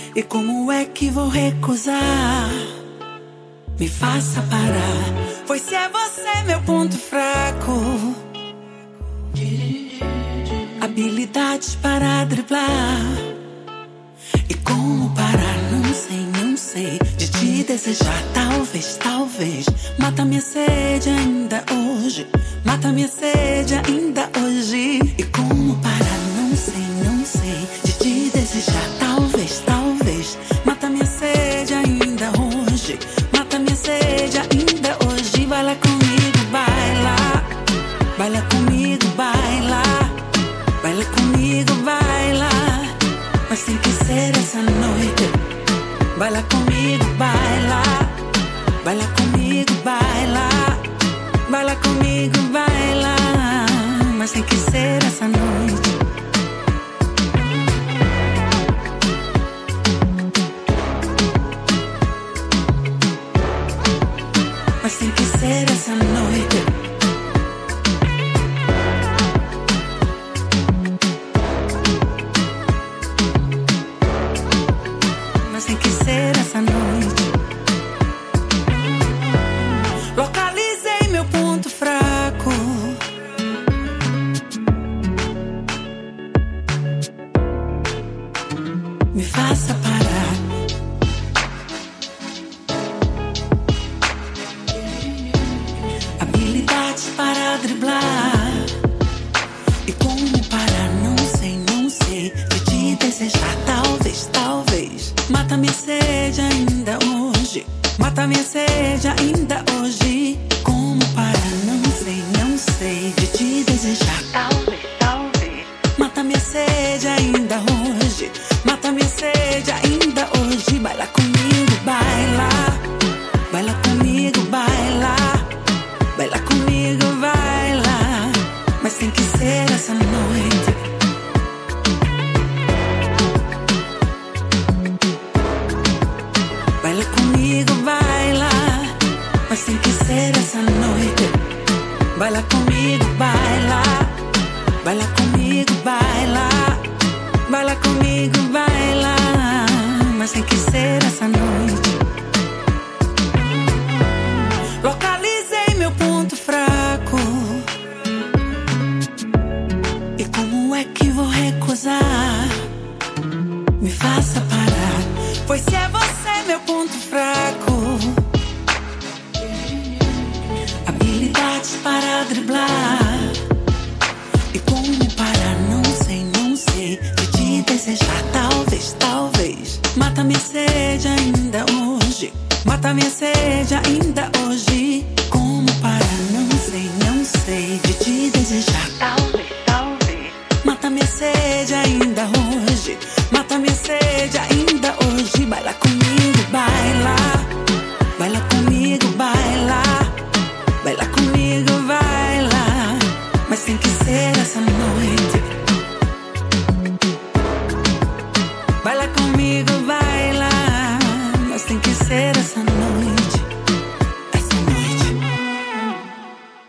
E como é que vou recusar? Me faça parar, pois se é você meu ponto fraco. Habilidades para driblar. E como parar? Não sei, não sei. De te desejar, talvez, talvez. Mata minha sede ainda hoje. Mata minha sede ainda hoje. E como parar? Não sei, não sei. De te desejar, talvez, talvez. Mata minha sede ainda hoje. Mata minha sede ainda hoje. Baila comigo, baila. Baila comigo, baila. Baila comigo, baila. Mas tem que ser essa noite. Baila comigo, baila. Baila comigo, baila. Baila comigo, baila. Mas tem que ser essa noite. Mas tem que ser essa noite. Mas tem que ser essa noite. Localizei meu ponto fraco. Me faça parar. Habilidades para driblar. E como parar? Não sei, não sei. De te desejar, talvez, talvez. Mata minha sede ainda hoje. Mata minha sede ainda hoje. Como parar? Não sei, não sei. De te desejar, talvez, talvez. Mata minha sede ainda hoje. Mata minha sede ainda hoje. Baila comigo, baila. Baila comigo, baila. Baila comigo, baila. Mas tem que ser essa noite. Baila comigo, baila. Mas tem que ser essa noite. Baila comigo, baila. Baila comigo, baila. Baila comigo, baila. Mas tem que ser essa noite. Localizei meu ponto fraco. E como é que vou recusar? Me faça parar, pois se é você meu ponto fraco. Habilidades para driblar. E como parar? Não sei, não sei. De te desejar, talvez, talvez. Mata minha sede ainda hoje. Mata minha sede ainda hoje. Como parar? Não sei, não sei. De te desejar, talvez, talvez. Mata minha sede ainda hoje. Mata minha sede ainda hoje. Baila comigo, baila. Baila comigo, baila. Baila comigo, baila. Mas tem que ser essa noite.